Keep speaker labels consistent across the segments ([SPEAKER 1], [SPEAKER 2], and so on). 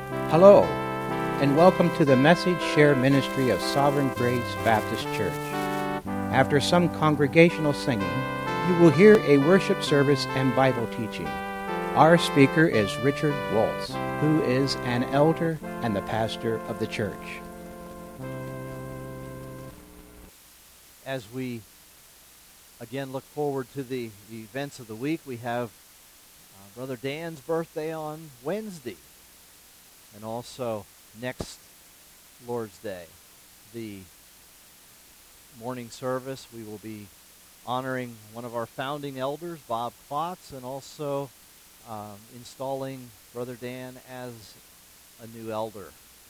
[SPEAKER 1] Hello, and welcome to the Message Share Ministry of Sovereign Grace Baptist Church. After some congregational singing, you will hear a worship service and Bible teaching. Our speaker is Richard Waltz, who is an elder and the pastor of the church.
[SPEAKER 2] As we again look forward to the events of the week, we have Brother Dan's birthday on Wednesday, and also next Lord's Day, the morning service, we will be honoring one of our founding elders, Bob Klotz, and also installing Brother Dan as a new elder.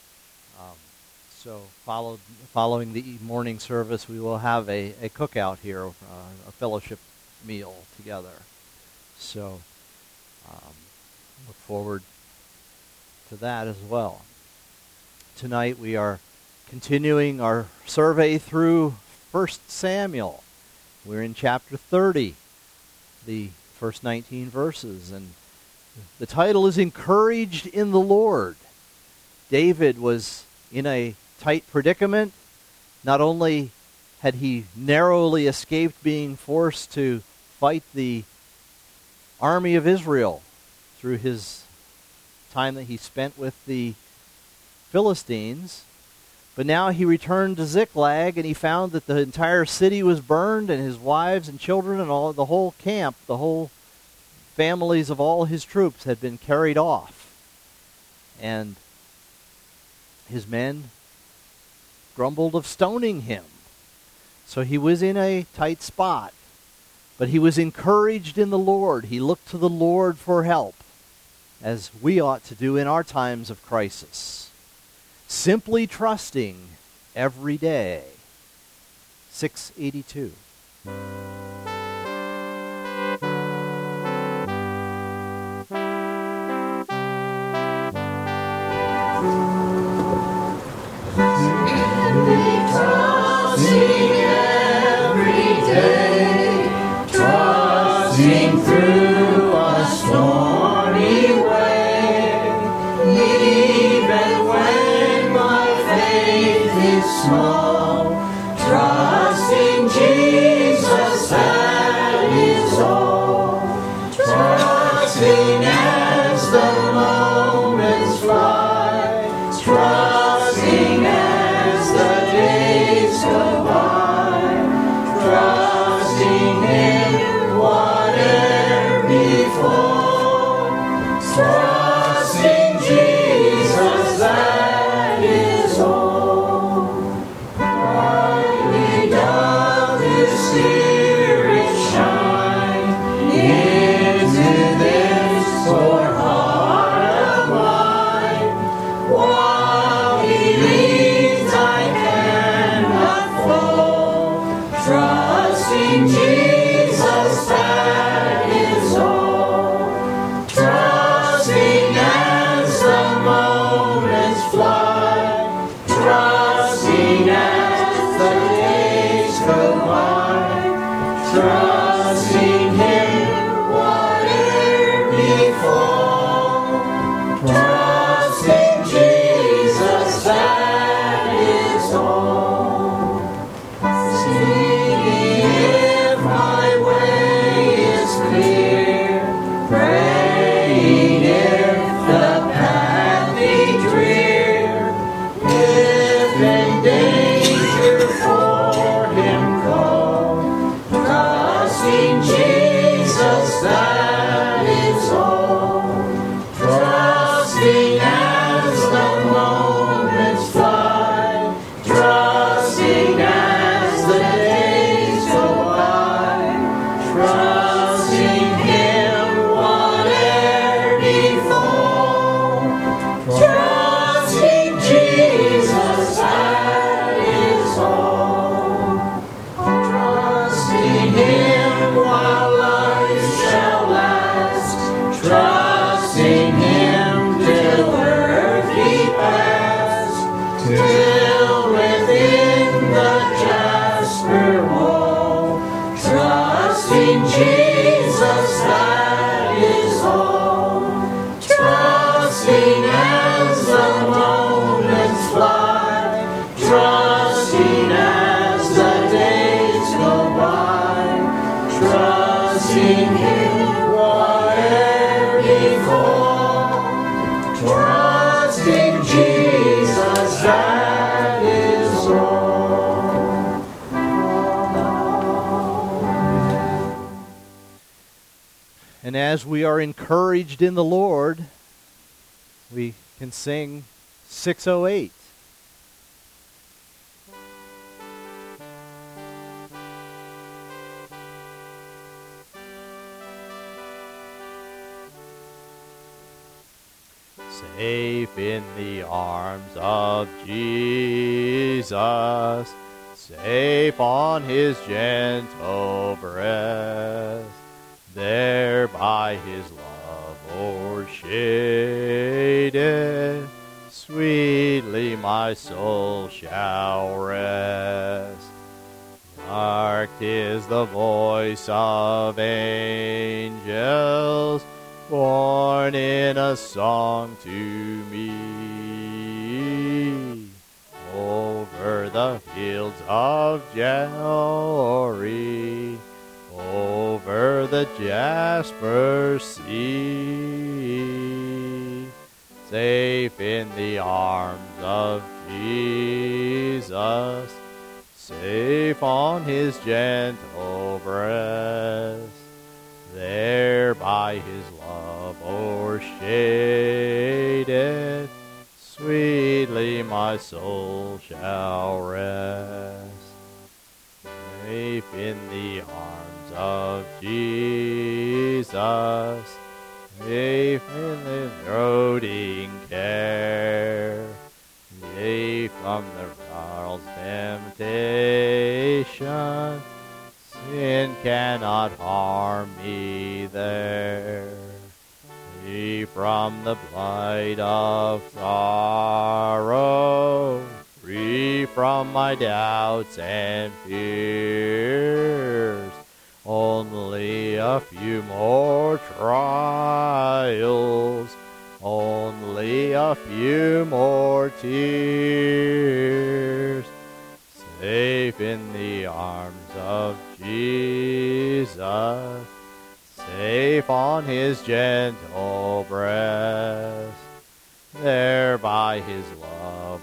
[SPEAKER 2] So following the morning service, we will have a cookout here, a fellowship meal together. So look forward to that as well. Tonight we are continuing our survey through 1 Samuel. We're in chapter 30, the first 19 verses, and the title is Encouraged in the Lord. David was in a tight predicament. Not only had he narrowly escaped being forced to fight the army of Israel through his time that he spent with the Philistines, but now he returned to Ziklag, and he found that the entire city was burned, and his wives and children and all the whole camp, the whole families of all his troops had been carried off. And his men grumbled of stoning him. So he was in a tight spot, but he was encouraged in the Lord. He looked to the Lord for help, as we ought to do in our times of crisis, simply trusting every day. 682.
[SPEAKER 3] Trusting every day, trusting through a stormy way, even when my faith is small, trusting Jesus, that is all. Trusting as the moments fly, trusting as the days go by, trusting in whatever befall, trusting Jesus, that is all. Brightly doth His Spirit shine into this poor heart of mine, while He leads I cannot fall, trusting Jesus, that is all. Trusting as the moments fly, trusting as the days go by, trusting Him whatever befall, trusting Jesus, that is all. Singing if my way is clear, praying if the path be drear, if in danger for Him call, trusting Jesus, that is all. Trusting as the moments fly, trusting as the days go by, trusting Him whatever befall, trusting Jesus, that is all. Trusting Him while life shall last, trusting Him till earth Trust in Jesus, that is all.
[SPEAKER 2] And as we are encouraged in the Lord, we can sing 608. Safe in the arms of Jesus, safe on his gentle breast, there by his love o'ershaded, sweetly my soul shall rest. Marked is the voice of angels, born in a song to me. Over the fields of Galilee, over the jasper sea, safe in the arms of Jesus, safe on his gentle breast, there by his love o'ershaded, sweetly my soul shall rest. Safe in the arms of Jesus, safe in his brooding care, safe from the world's temptation, sin cannot harm me there. Free from the blight of sorrow, free from my doubts and fears. Only a few more trials, only a few more tears. Safe in the arms of Jesus, safe on his gentle breast, there by his love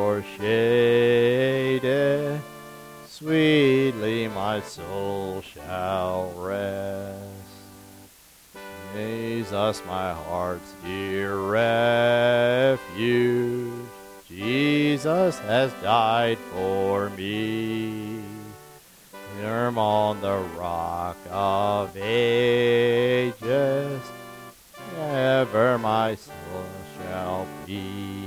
[SPEAKER 2] o'ershaded, sweetly my soul shall rest. Jesus, my heart's dear refuge, Jesus has died for me. Firm on the rock of ages, ever my soul shall be.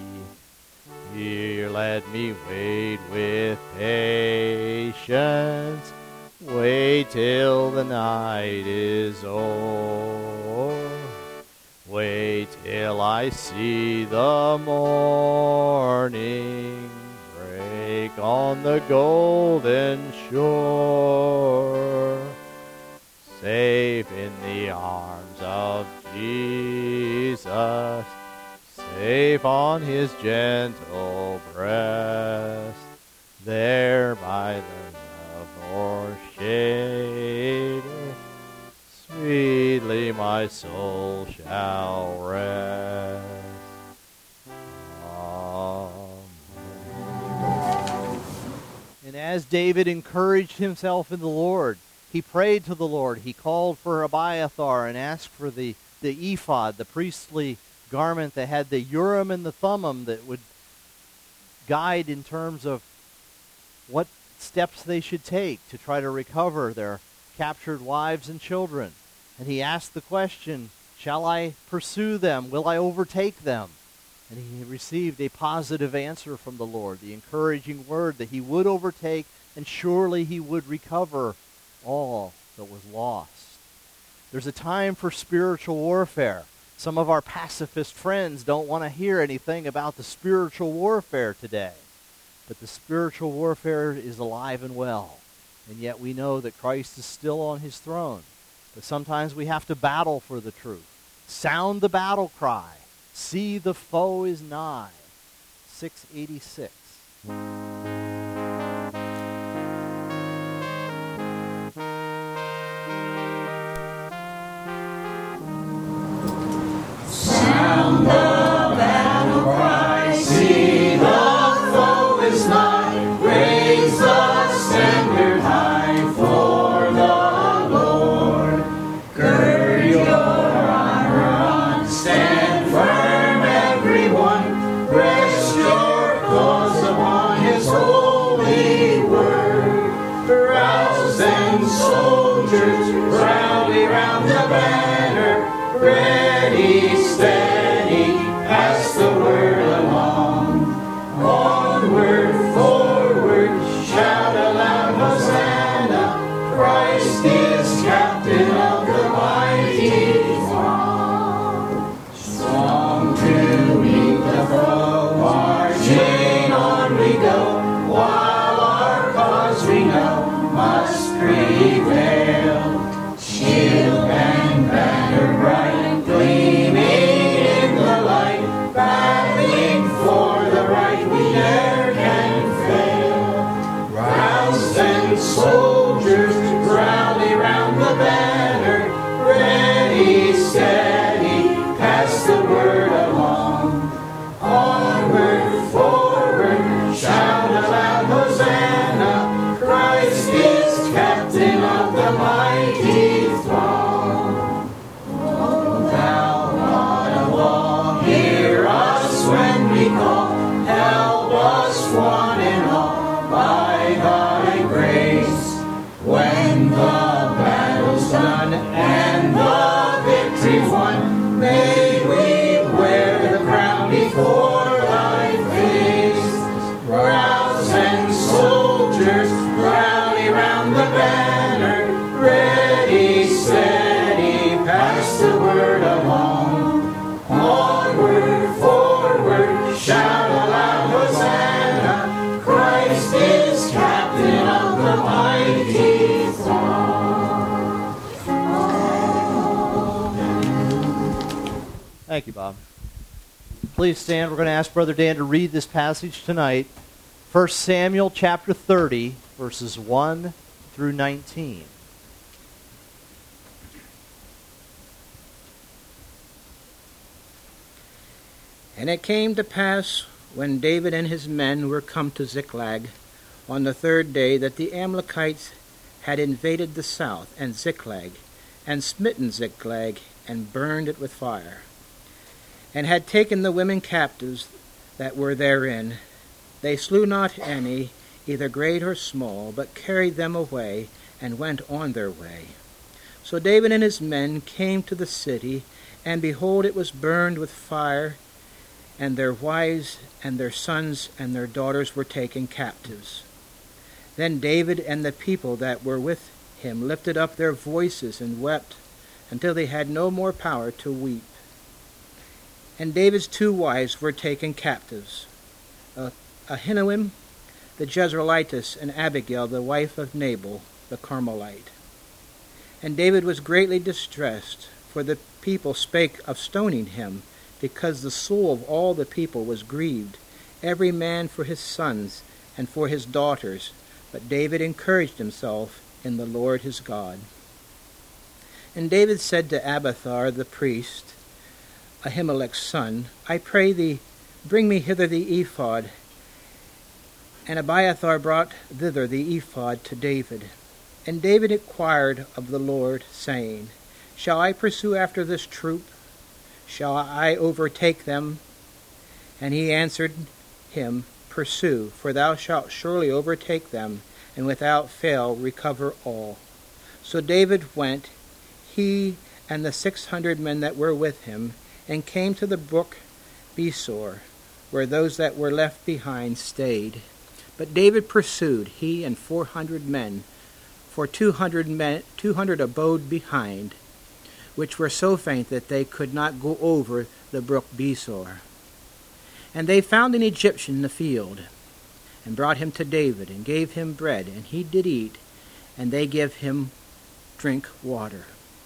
[SPEAKER 2] Here let me wait with patience, wait till the night is o'er. Wait till I see the morning break on the golden shore. Safe in the arms of Jesus, safe on his gentle breast, there by the love o'ershaded, sweetly my soul shall rest. Amen. And as David encouraged himself in the Lord, he prayed to the Lord. He called for Abiathar and asked for the ephod, the priestly garment that had the Urim and the Thummim that would guide in terms of what steps they should take to try to recover their captured wives and children. And he asked the question, shall I pursue them? Will I overtake them? And he received a positive answer from the Lord, the encouraging word that he would overtake and surely he would recover all that was lost. There's a time for spiritual warfare. Some of our pacifist friends don't want to hear anything about the spiritual warfare today. But the spiritual warfare is alive and well. And yet we know that Christ is still on his throne. But sometimes we have to battle for the truth. Sound the battle cry. See, the foe is nigh. 686.
[SPEAKER 3] Sound the the banner, ready, steady, pass the word along. Onward, forward, shout aloud, Hosanna, Christ is captain of the mighty throng. Strong to meet the foe, marching on we go, while our cause we know must prevail. Shield and banner bright, gleaming in the light, battling for the right, we ne'er can fail. Rouse then, soldiers, rally round the banner, ready, steady, pass the word along. Onward, forward, shout aloud, Hosanna, Christ is captain of the mighty throng. O thou God of all, hear us when we call, help us one and all, by thy grace. When the battle's done and the victory won, may we wear the crown before thy face. Rouse and soldiers, rally round the banner, ready, steady, pass the word along. Onward, forward, shout aloud, Hosanna, Christ is captain of the mighty throng.
[SPEAKER 2] Thank you, Bob. Please stand. We're going to ask Brother Dan to read this passage tonight. 1 Samuel chapter 30, verses 1 through 19.
[SPEAKER 1] And it came to pass, when David and his men were come to Ziklag, on the third day, that the Amalekites had invaded the south, and Ziklag, and smitten Ziklag, and burned it with fire, and had taken the women captives that were therein. They slew not any, either great or small, but carried them away, and went on their way. So David and his men came to the city, and behold, it was burned with fire, and their wives and their sons and their daughters were taken captives. Then David and the people that were with him lifted up their voices and wept, until they had no more power to weep. And David's two wives were taken captives, Ahinoam the Jezreelitess, and Abigail the wife of Nabal the Carmelite. And David was greatly distressed, for the people spake of stoning him, because the soul of all the people was grieved, every man for his sons and for his daughters. But David encouraged himself in the Lord his God. And David said to Abiathar the priest, Ahimelech's son, I pray thee, bring me hither the ephod. And Abiathar brought thither the ephod to David. And David inquired of the Lord, saying, Shall I pursue after this troop? Shall I overtake them? And he answered him, Pursue, for thou shalt surely overtake them, and without fail recover all. So David went, he and the 600 men that were with him, and came to the brook Besor, where those that were left behind stayed. But David pursued, he and 400 men, for 200 abode behind, which were so faint that they could not go over the brook Besor. And they found an Egyptian in the field, and brought him to David, and gave him bread, and he did eat, and they gave him drink water.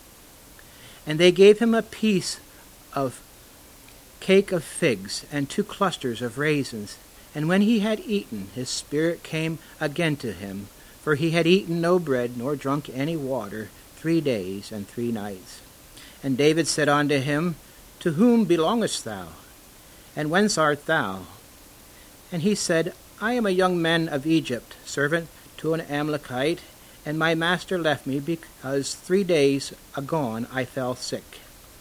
[SPEAKER 1] And they gave him a piece of cake of figs, and 2 clusters of raisins. And when he had eaten, his spirit came again to him, for he had eaten no bread, nor drunk any water, 3 days and 3 nights. And David said unto him, To whom belongest thou? And whence art thou? And he said, I am a young man of Egypt, servant to an Amalekite, and my master left me because 3 days agone I fell sick.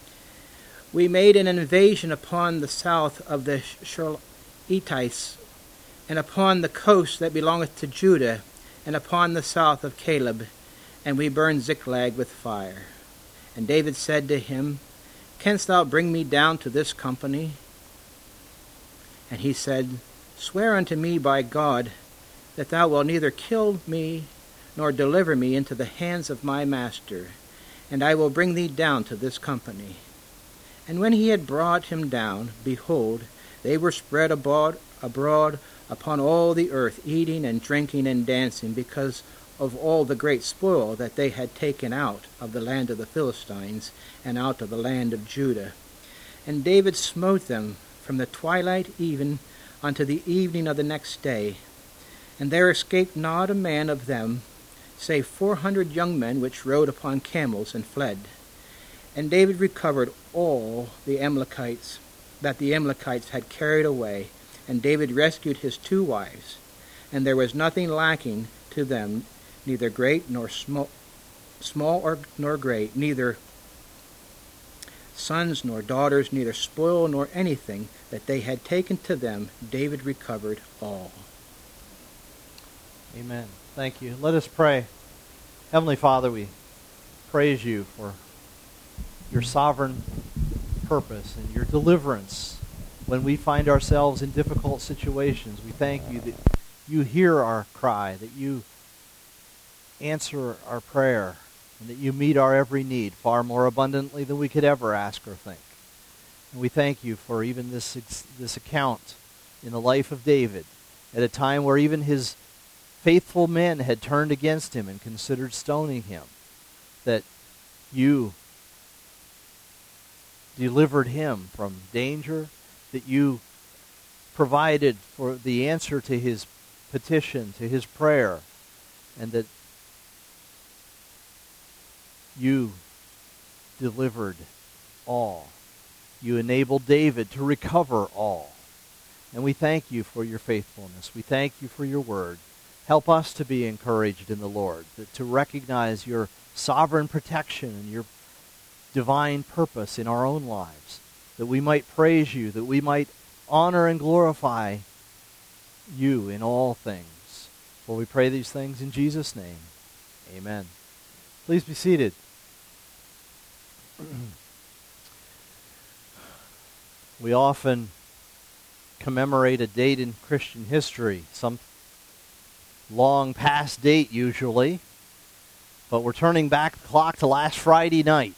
[SPEAKER 1] We made an invasion upon the south of the Shirletites, and upon the coast that belongeth to Judah, and upon the south of Caleb, and we burned Ziklag with fire. And David said to him, Canst thou bring me down to this company? And he said, Swear unto me by God, that thou wilt neither kill me, nor deliver me into the hands of my master, and I will bring thee down to this company. And when he had brought him down, behold, they were spread abroad upon all the earth, eating and drinking and dancing, because of all the great spoil that they had taken out of the land of the Philistines, and out of the land of Judah. And David smote them from the twilight even unto the evening of the next day. And there escaped not a man of them, save 400 young men which rode upon camels and fled. And David recovered all the Amalekites that the Amalekites had carried away, and David rescued his 2 wives, and there was nothing lacking to them, neither great nor small nor great, neither sons nor daughters, neither spoil nor anything that they had taken to them. David recovered all.
[SPEAKER 2] Amen. Thank you. Let us pray. Heavenly Father, we praise you for your sovereign purpose and your deliverance when we find ourselves in difficult situations. We thank you that you hear our cry, that you answer our prayer, and that you meet our every need far more abundantly than we could ever ask or think. And we thank you for even this account in the life of David at a time where even his faithful men had turned against him and considered stoning him, that you delivered him from danger, that you provided for the answer to his petition, to his prayer, and that you delivered all. You enabled David to recover all. And we thank you for your faithfulness. We thank you for your word. Help us to be encouraged in the Lord, to recognize your sovereign protection and your divine purpose in our own lives, that we might praise you, that we might honor and glorify you in all things. For we pray these things in Jesus' name. Amen. Please be seated. We often commemorate a date in Christian history, some long past date usually, but we're turning back the clock to last Friday night.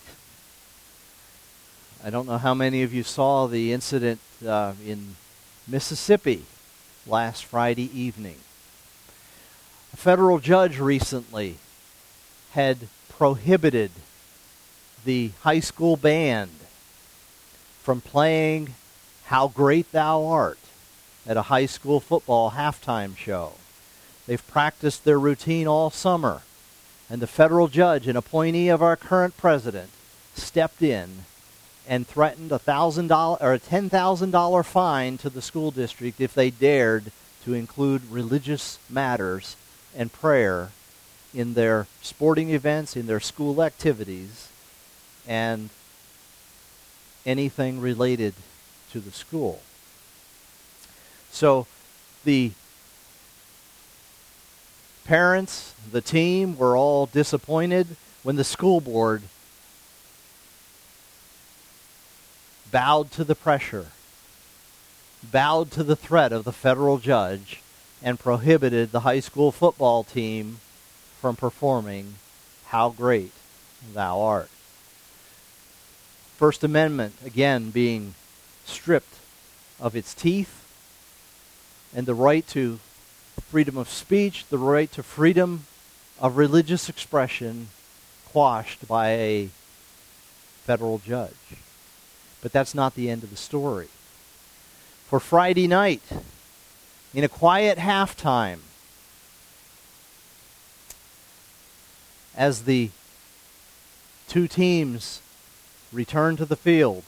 [SPEAKER 2] I don't know how many of you saw the incident in Mississippi last Friday evening. A federal judge recently had prohibited the high school band from playing How Great Thou Art at a high school football halftime show. They've practiced their routine all summer, and the federal judge, an appointee of our current president, stepped in and threatened a $10,000 fine to the school district if they dared to include religious matters and prayer in their sporting events, in their school activities, and anything related to the school. So the parents, the team, were all disappointed when the school board bowed to the pressure, bowed to the threat of the federal judge, and prohibited the high school football team from performing How Great Thou Art. First Amendment, again, being stripped of its teeth, and the right to freedom of speech, the right to freedom of religious expression quashed by a federal judge. But that's not the end of the story. For Friday night, in a quiet halftime, as the two teams returned to the field,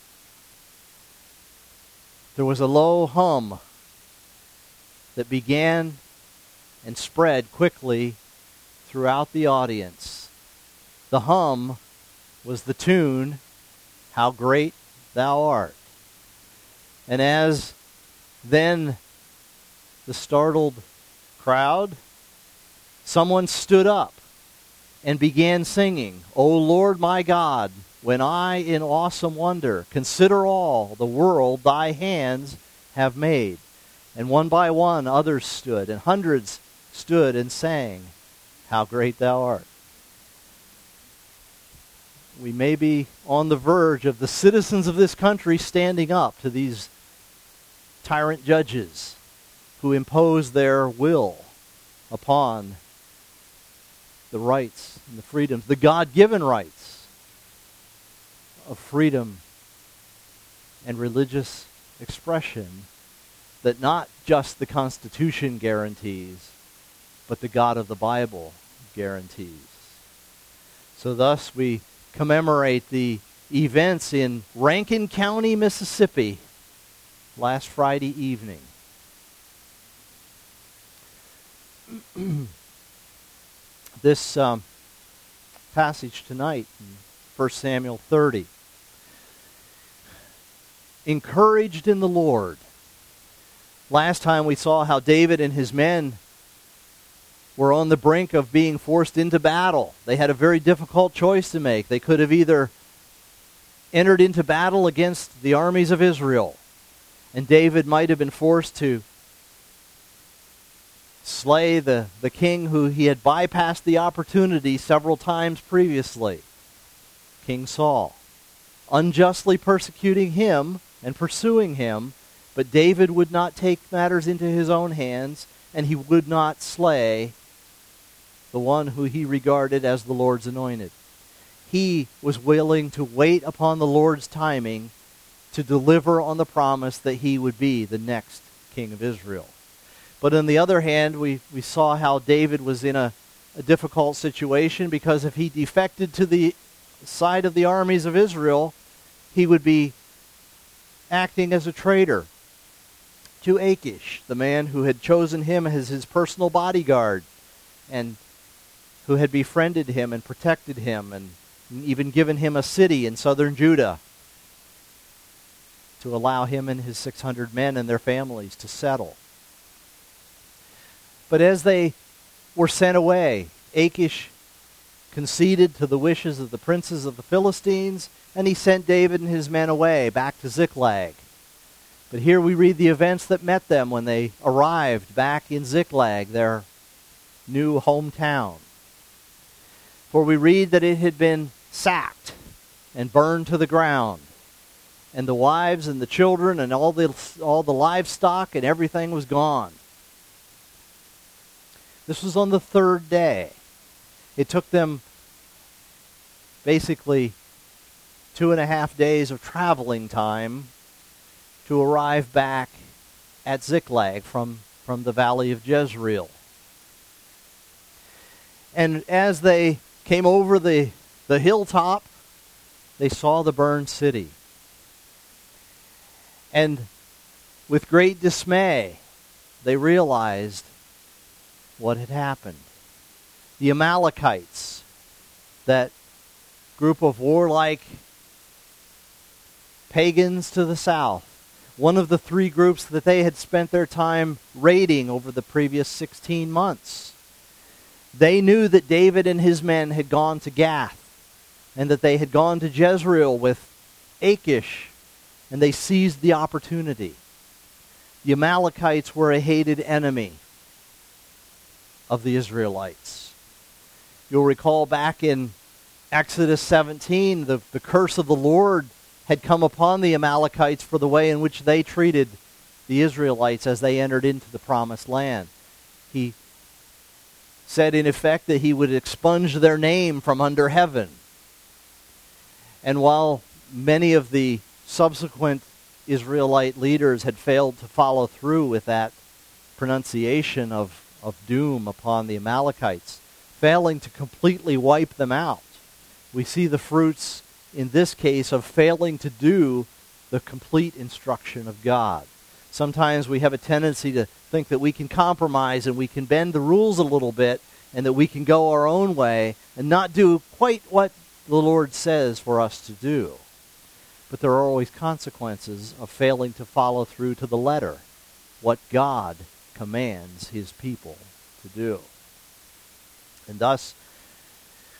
[SPEAKER 2] there was a low hum that began and spread quickly throughout the audience. The hum was the tune, How Great Thou Art. And as then the startled crowd, someone stood up and began singing, O Lord my God, when I in awesome wonder consider all the world thy hands have made. And one by one others stood, and hundreds stood and sang, How great thou art. We may be on the verge of the citizens of this country standing up to these tyrant judges who impose their will upon the rights and the freedoms, the God-given rights of freedom and religious expression that not just the Constitution guarantees, but the God of the Bible guarantees. So thus we commemorate the events in Rankin County, Mississippi, last Friday evening. This passage tonight, in 1 Samuel 30. Encouraged in the Lord. Last time we saw how David and his men were on the brink of being forced into battle. They had a very difficult choice to make. They could have either entered into battle against the armies of Israel, and David might have been forced to slay the king who he had bypassed the opportunity several times previously, King Saul, unjustly persecuting him and pursuing him, but David would not take matters into his own hands, and he would not slay the one who he regarded as the Lord's anointed. He was willing to wait upon the Lord's timing to deliver on the promise that he would be the next king of Israel. But on the other hand, we saw how David was in a difficult situation, because if he defected to the side of the armies of Israel, he would be acting as a traitor to Achish, the man who had chosen him as his personal bodyguard and who had befriended him and protected him and even given him a city in southern Judah to allow him and his 600 men and their families to settle. But as they were sent away, Achish conceded to the wishes of the princes of the Philistines, and he sent David and his men away back to Ziklag. But here we read the events that met them when they arrived back in Ziklag, their new hometown. For we read that it had been sacked and burned to the ground, and the wives and the children and all the livestock and everything was gone. This was on the third day. It took them basically 2.5 days of traveling time to arrive back at Ziklag from the valley of Jezreel. And as they came over the hilltop, they saw the burned city. And with great dismay, they realized what had happened. The Amalekites, that group of warlike pagans to the south, one of the 3 groups that they had spent their time raiding over the previous 16 months. They knew that David and his men had gone to Gath, and that they had gone to Jezreel with Achish, and they seized the opportunity. The Amalekites were a hated enemy of the Israelites. You'll recall back in Exodus 17, the curse of the Lord had come upon the Amalekites for the way in which they treated the Israelites as they entered into the promised land. He said in effect that he would expunge their name from under heaven. And while many of the subsequent Israelite leaders had failed to follow through with that pronunciation of doom upon the Amalekites, failing to completely wipe them out, we see the fruits in this case of failing to do the complete instruction of God. Sometimes we have a tendency to think that we can compromise and we can bend the rules a little bit and that we can go our own way and not do quite what the Lord says for us to do. But there are always consequences of failing to follow through to the letter what God commands his people to do. And thus,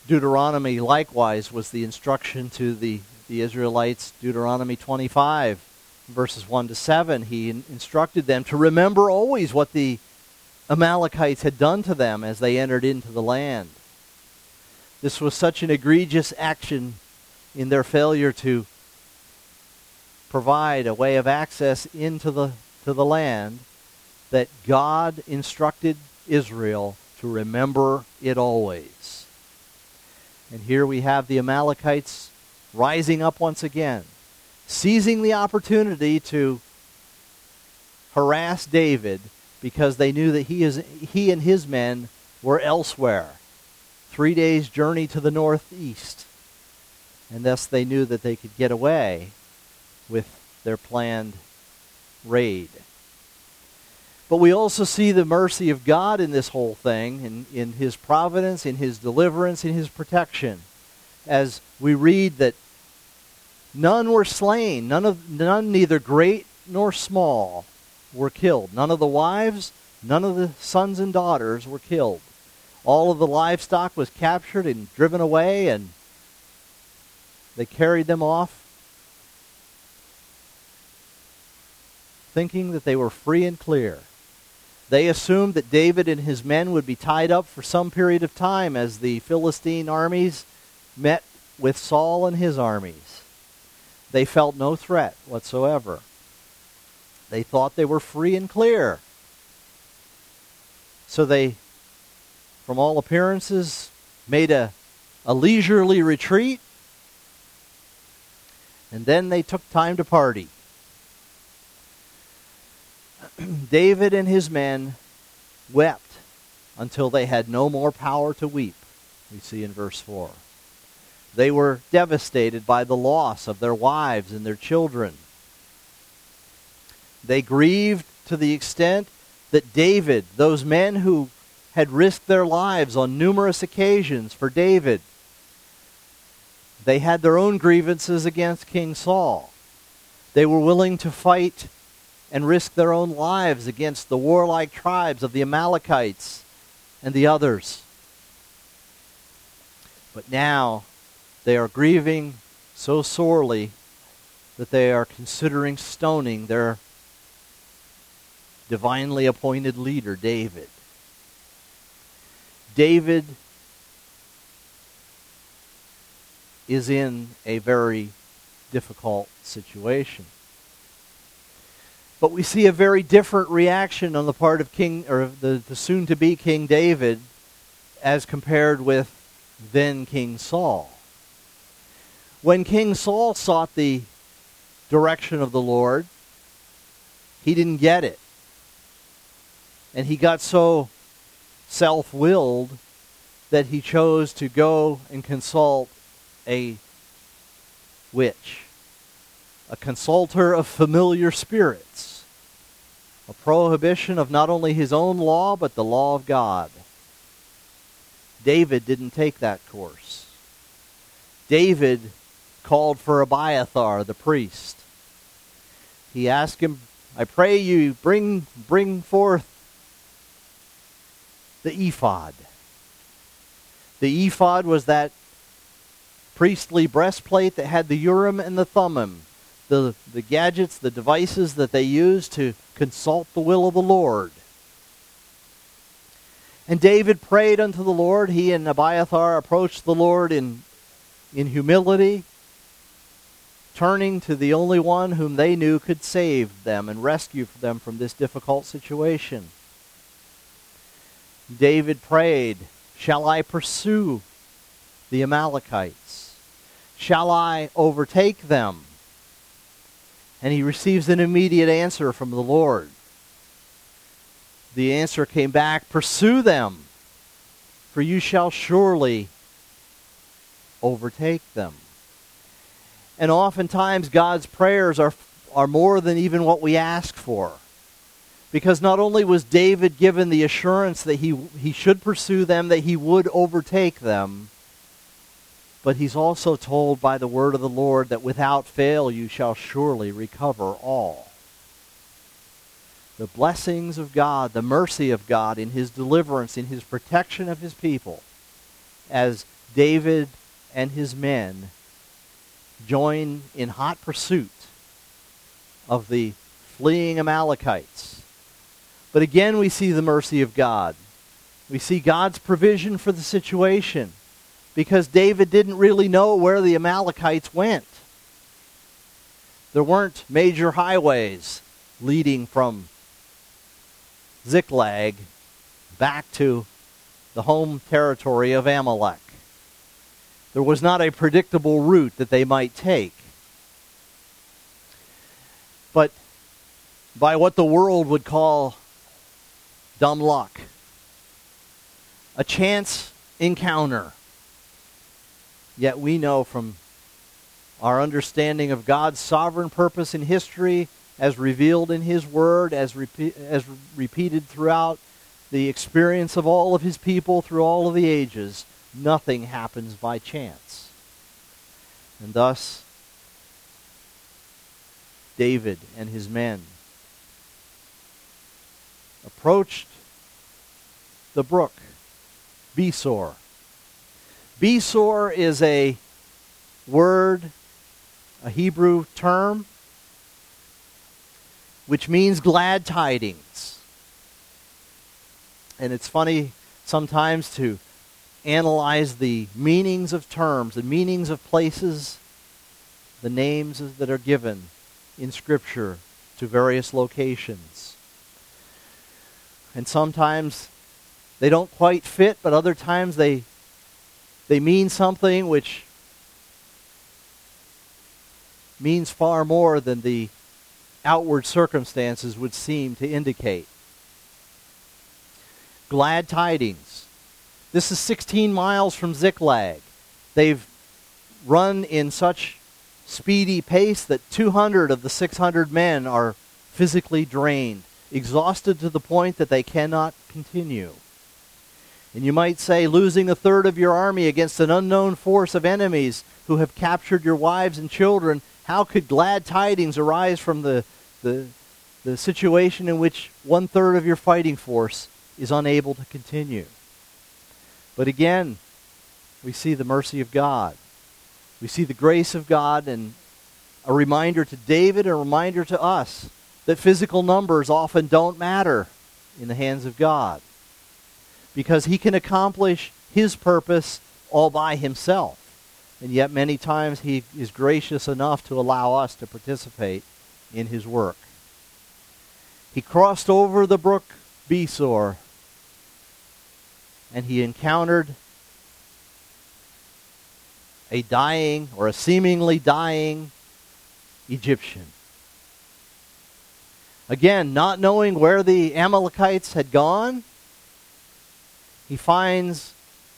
[SPEAKER 2] Deuteronomy likewise was the instruction to the Israelites. Deuteronomy 25, verses 1 to 7, he instructed them to remember always what the Amalekites had done to them as they entered into the land. This was such an egregious action in their failure to provide a way of access into the land that God instructed Israel to remember it always. And here we have the Amalekites rising up once again, seizing the opportunity to harass David because they knew that he and his men were elsewhere, 3 days' journey to the northeast. And thus they knew that they could get away with their planned raid. But we also see the mercy of God in this whole thing, in his providence, in his deliverance, in his protection. As we read that none were slain, none neither great nor small were killed. None of the wives, none of the sons and daughters were killed. All of the livestock was captured and driven away, and they carried them off, thinking that they were free and clear. They assumed that David and his men would be tied up for some period of time as the Philistine armies met with Saul and his armies. They felt no threat whatsoever. They thought they were free and clear. So they, from all appearances, made a leisurely retreat, and then they took time to party. David and his men wept until they had no more power to weep, we see in verse 4. They were devastated by the loss of their wives and their children. They grieved to the extent that David, those men who had risked their lives on numerous occasions for David, they had their own grievances against King Saul. They were willing to fight and risk their own lives against the warlike tribes of the Amalekites and the others. But now they are grieving so sorely that they are considering stoning their divinely appointed leader, David. David is in a very difficult situation. But we see a very different reaction on the part of the soon-to-be King David as compared with then King Saul. When King Saul sought the direction of the Lord, he didn't get it. And he got so self-willed that he chose to go and consult a witch, a consulter of familiar spirits, a prohibition of not only his own law, but the law of God. David didn't take that course. David called for Abiathar, the priest. He asked him, I pray you, bring forth the ephod. The ephod was that priestly breastplate that had the Urim and the Thummim, the gadgets, the devices that they used to consult the will of the Lord. And David prayed unto the Lord. He and Abiathar approached the Lord in humility, turning to the only one whom they knew could save them and rescue them from this difficult situation. David prayed, shall I pursue the Amalekites? Shall I overtake them? And he receives an immediate answer from the Lord. The answer came back, pursue them, for you shall surely overtake them. And oftentimes God's prayers are more than even what we ask for. Because not only was David given the assurance that he should pursue them, that he would overtake them, but he's also told by the word of the Lord that without fail you shall surely recover all. The blessings of God, the mercy of God in his deliverance, in his protection of his people, as David and his men join in hot pursuit of the fleeing Amalekites. But again, we see the mercy of God. We see God's provision for the situation, because David didn't really know where the Amalekites went. There weren't major highways leading from Ziklag back to the home territory of Amalek. There was not a predictable route that they might take. But by what the world would call dumb luck, a chance encounter. Yet we know from our understanding of God's sovereign purpose in history, as revealed in His Word, as repeated throughout the experience of all of His people through all of the ages, nothing happens by chance. And thus, David and his men approached the brook, Besor. Besor is a word, a Hebrew term, which means glad tidings. And it's funny sometimes to analyze the meanings of terms, the meanings of places, the names that are given in Scripture to various locations. And sometimes they don't quite fit, but other times they mean something which means far more than the outward circumstances would seem to indicate. Glad tidings. This is 16 miles from Ziklag. They've run in such speedy pace that 200 of the 600 men are physically drained, exhausted to the point that they cannot continue. And you might say, losing a third of your army against an unknown force of enemies who have captured your wives and children, how could glad tidings arise from the situation in which 1/3 of your fighting force is unable to continue? But again, we see the mercy of God. We see the grace of God, and a reminder to David, a reminder to us that physical numbers often don't matter in the hands of God, because He can accomplish His purpose all by Himself. And yet many times He is gracious enough to allow us to participate in His work. He crossed over the brook Besor, and he encountered a dying, or a seemingly dying, Egyptian. Again, not knowing where the Amalekites had gone, he finds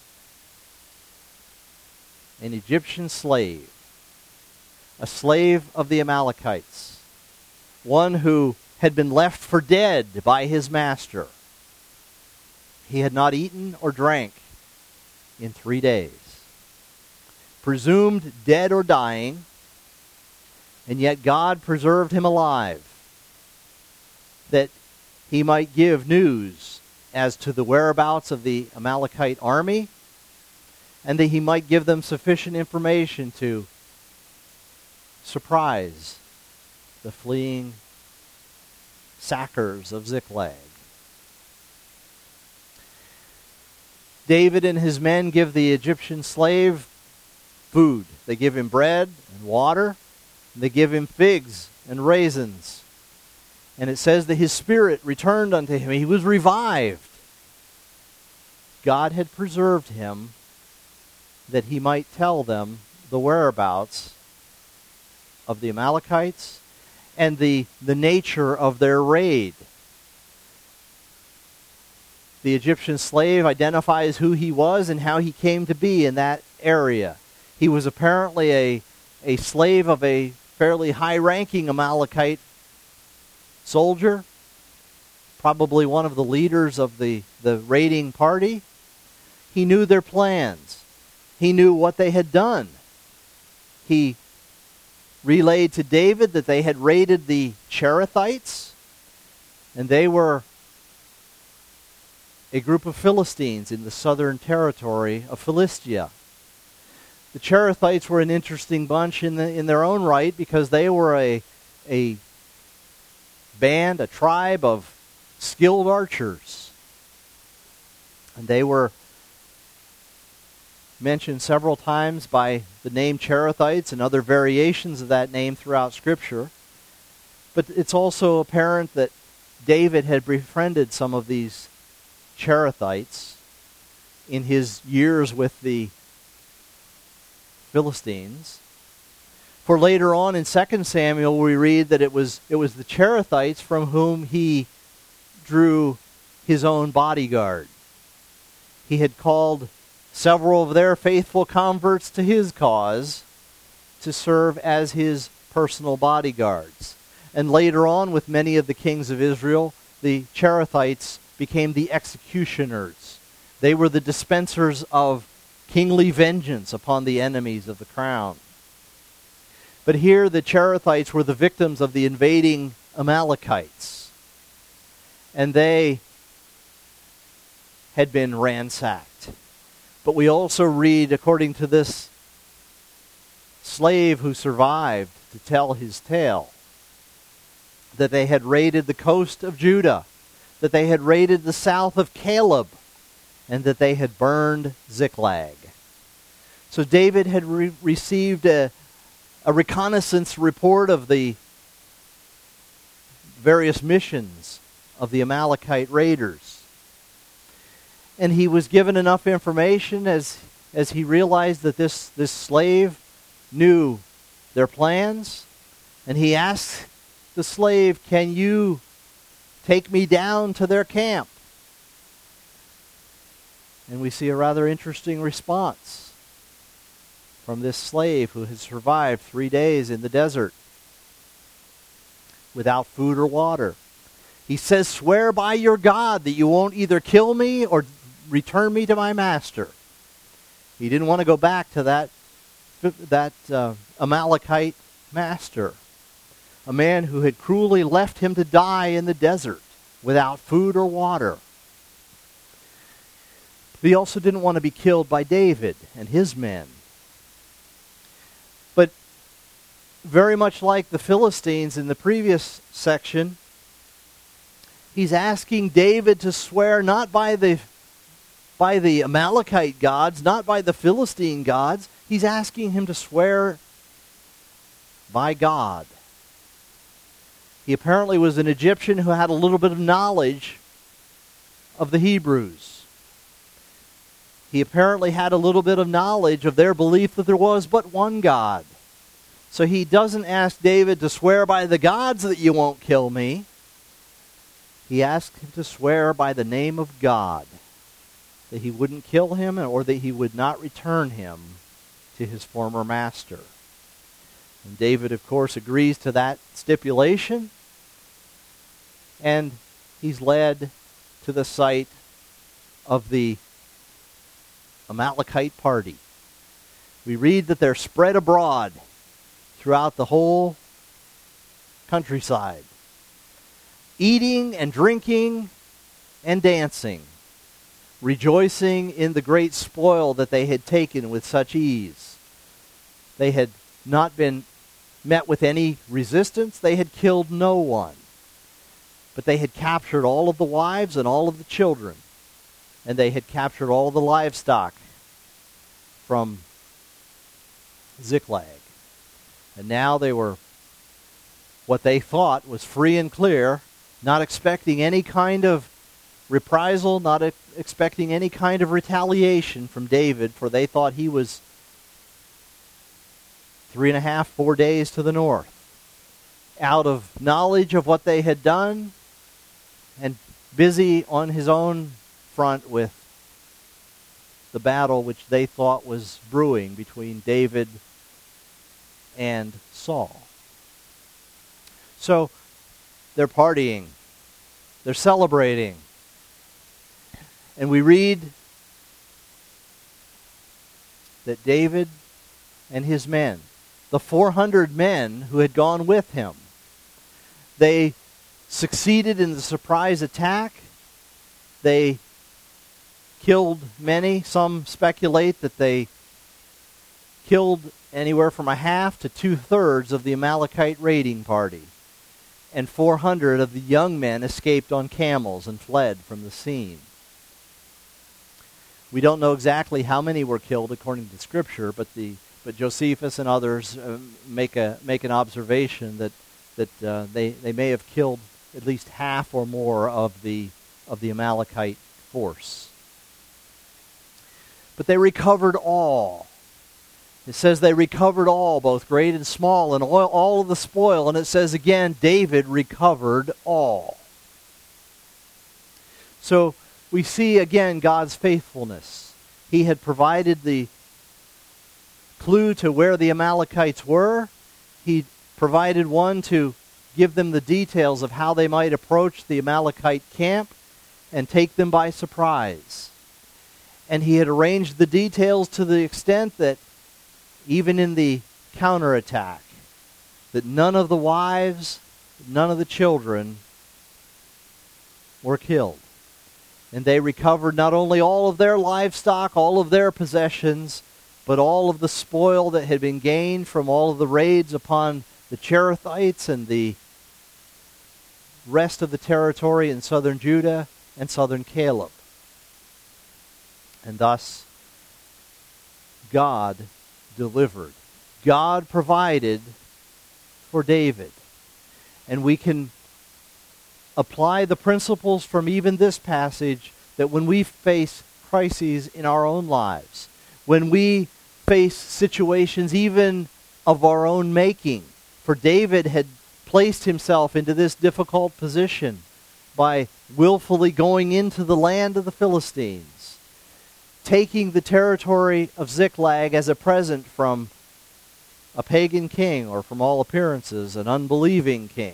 [SPEAKER 2] an Egyptian slave, a slave of the Amalekites, one who had been left for dead by his master. He had not eaten or drank in 3 days. Presumed dead or dying, and yet God preserved him alive, that he might give news as to the whereabouts of the Amalekite army, and that he might give them sufficient information to surprise the fleeing sackers of Ziklag. David and his men give the Egyptian slave food. They give him bread and water, and they give him figs and raisins. And it says that his spirit returned unto him. He was revived. God had preserved him that he might tell them the whereabouts of the Amalekites and the nature of their raid. The Egyptian slave identifies who he was and how he came to be in that area. He was apparently a slave of a fairly high-ranking Amalekite soldier, probably one of the leaders of the raiding party. He knew their plans. He knew what they had done. He relayed to David that they had raided the Cherethites, and they were a group of Philistines in the southern territory of Philistia. the Cherethites were an interesting bunch in their own right, because they were a band, a tribe of skilled archers. And they were mentioned several times by the name Cherethites and other variations of that name throughout Scripture. But it's also apparent that David had befriended some of these Cherethites in his years with the Philistines. For later on in 2 Samuel we read that it was the Cherethites from whom he drew his own bodyguard. He had called several of their faithful converts to his cause to serve as his personal bodyguards. And later on, with many of the kings of Israel, the Cherethites became the executioners. They were the dispensers of kingly vengeance upon the enemies of the crown. But here the Cherethites were the victims of the invading Amalekites. And they had been ransacked. But we also read, according to this slave who survived to tell his tale, that they had raided the coast of Judah, that they had raided the south of Caleb, and that they had burned Ziklag. So David had received a reconnaissance report of the various missions of the Amalekite raiders. And he was given enough information as he realized that this slave knew their plans. And he asked the slave, "Can you take me down to their camp?" And we see a rather interesting response from this slave who had survived 3 days in the desert without food or water. He says, "Swear by your God that you won't either kill me or return me to my master." He didn't want to go back to that Amalekite master, a man who had cruelly left him to die in the desert without food or water. But he also didn't want to be killed by David and his men. But very much like the Philistines in the previous section, he's asking David to swear not by the Amalekite gods, not by the Philistine gods. He's asking him to swear by God. He apparently was an Egyptian who had a little bit of knowledge of the Hebrews. He apparently had a little bit of knowledge of their belief that there was but one God. So he doesn't ask David to swear by the gods that you won't kill me. He asked him to swear by the name of God that he wouldn't kill him or that he would not return him to his former master. And David, of course, agrees to that stipulation, and he's led to the site of the Amalekite party. We read that they're spread abroad throughout the whole countryside, eating and drinking and dancing, rejoicing in the great spoil that they had taken with such ease. They had not been met with any resistance. They had killed no one. But they had captured all of the wives and all of the children. And they had captured all the livestock from Ziklag. And now they were what they thought was free and clear, not expecting any kind of reprisal, not expecting any kind of retaliation from David, for they thought he was 3.5, 4 days to the north. Out of knowledge of what they had done and busy on his own front with the battle which they thought was brewing between David and Saul. So they're partying. They're celebrating. And we read that David and his men, the 400 men who had gone with him, they succeeded in the surprise attack. They killed many. Some speculate that they killed anywhere from a half to 2/3 of the Amalekite raiding party, and 400 of the young men escaped on camels and fled from the scene. We don't know exactly how many were killed according to Scripture, but Josephus and others make an observation that they may have killed at least half or more of the Amalekite force. But they recovered all. It says they recovered all, both great and small, and all of the spoil. And it says again, David recovered all. So we see again God's faithfulness. He had provided the clue to where the Amalekites were. He provided one to give them the details of how they might approach the Amalekite camp and take them by surprise. And he had arranged the details to the extent that even in the counterattack, that none of the wives, none of the children were killed. And they recovered not only all of their livestock, all of their possessions, but all of the spoil that had been gained from all of the raids upon the Cherethites and the rest of the territory in southern Judah and southern Caleb. And thus, God delivered. God provided for David. And we can apply the principles from even this passage that when we face crises in our own lives, when we face situations even of our own making, for David had placed himself into this difficult position by willfully going into the land of the Philistines, taking the territory of Ziklag as a present from a pagan king, or from all appearances, an unbelieving king.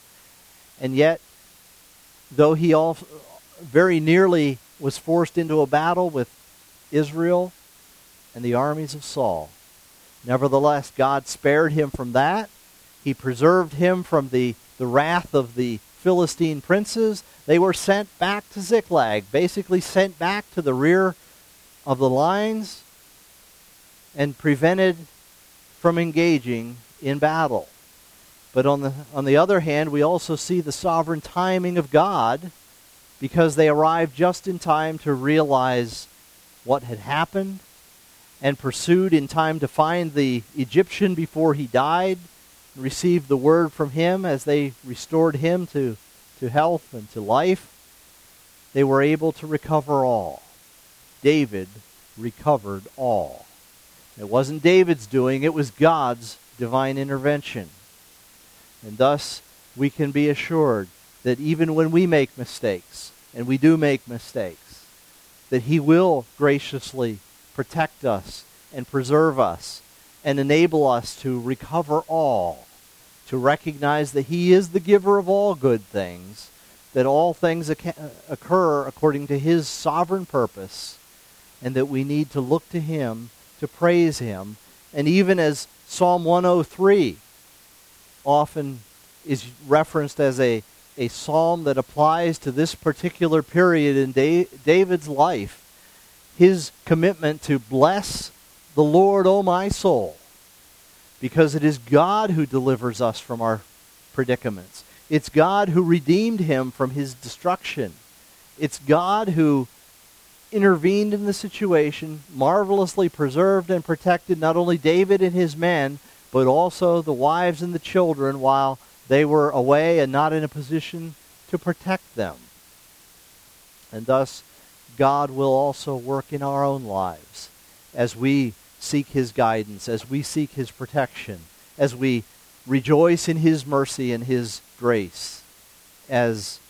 [SPEAKER 2] And yet, though he very nearly was forced into a battle with Israel and the armies of Saul, nevertheless, God spared him from that. He preserved him from the wrath of the Philistine princes. They were sent back to Ziklag, basically sent back to the rear of the lines and prevented from engaging in battle. But on the other hand, we also see the sovereign timing of God, because they arrived just in time to realize what had happened and pursued in time to find the Egyptian before he died, received the word from him as they restored him to health and to life. They were able to recover all. David recovered all. It wasn't David's doing, it was God's divine intervention. And thus, we can be assured that even when we make mistakes, and we do make mistakes, that He will graciously protect us and preserve us and enable us to recover all, to recognize that He is the giver of all good things, that all things occur according to His sovereign purpose, and that we need to look to Him to praise Him. And even as Psalm 103 often is referenced as a psalm that applies to this particular period in David's life, his commitment to bless the Lord, O my soul, because it is God who delivers us from our predicaments. It's God who redeemed him from his destruction. It's God who intervened in the situation, marvelously preserved and protected not only David and his men, but also the wives and the children while they were away and not in a position to protect them. And thus, God will also work in our own lives as we seek His guidance, as we seek His protection, as we rejoice in His mercy and His grace, as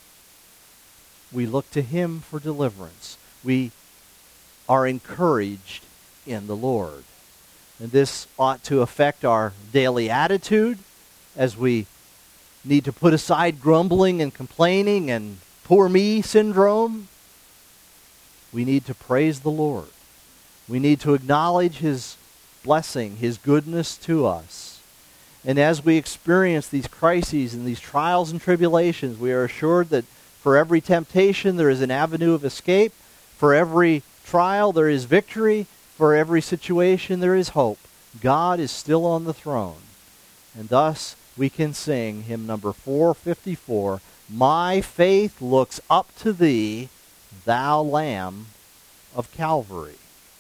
[SPEAKER 2] we look to Him for deliverance. We are encouraged in the Lord. And this ought to affect our daily attitude as we need to put aside grumbling and complaining and poor me syndrome. We need to praise the Lord. We need to acknowledge His blessing, His goodness to us. And as we experience these crises and these trials and tribulations, we are assured that for every temptation there is an avenue of escape. For every trial there is victory. for every situation there is hope. God is still on the throne. And thus we can sing hymn number 454, My faith looks up to thee, thou Lamb of Calvary.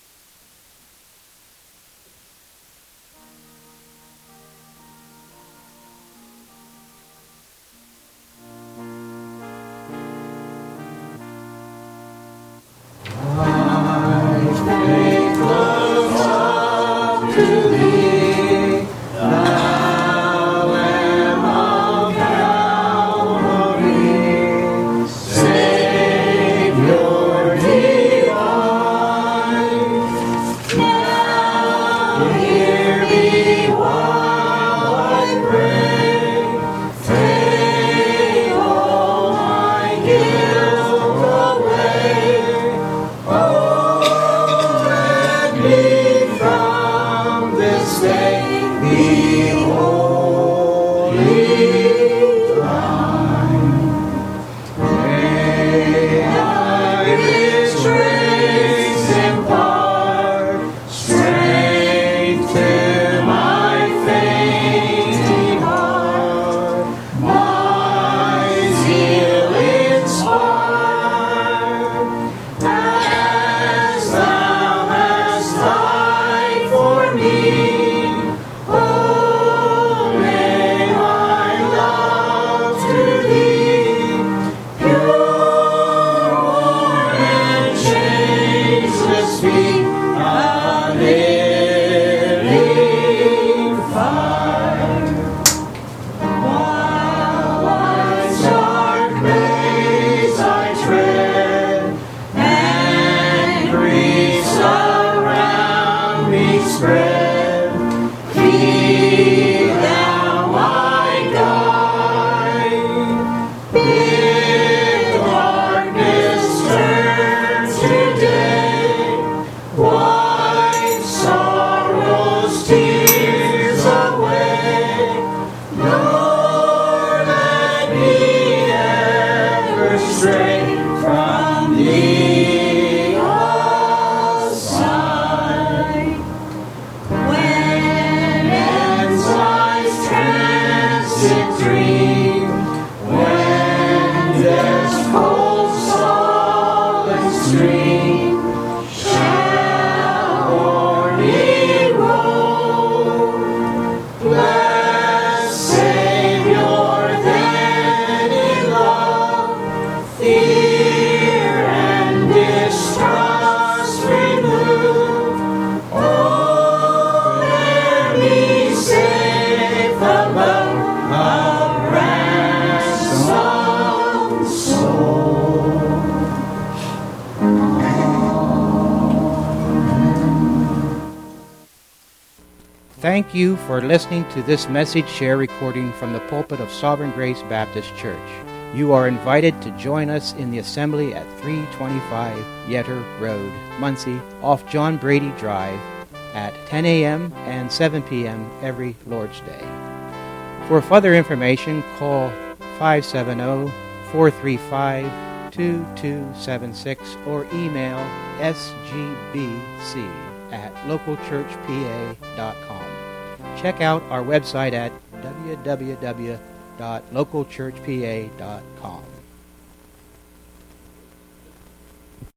[SPEAKER 1] Thank you for listening to this message share recording from the pulpit of Sovereign Grace Baptist Church. You are invited to join us in the assembly at 325 Yetter Road, Muncie, off John Brady Drive at 10 a.m. and 7 p.m. every Lord's Day. For further information, call 570-435-2276 or email sgbc@localchurchpa.com. Check out our website at www.localchurchpa.com.